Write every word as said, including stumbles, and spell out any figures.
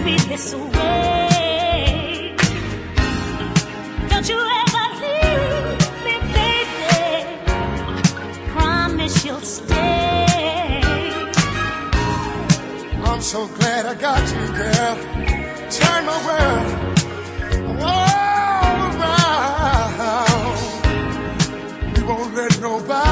me this way. Don't you ever leave me, baby. Promise you'll stay. I'm so glad I got you, girl. Turn my world all around. We won't let nobody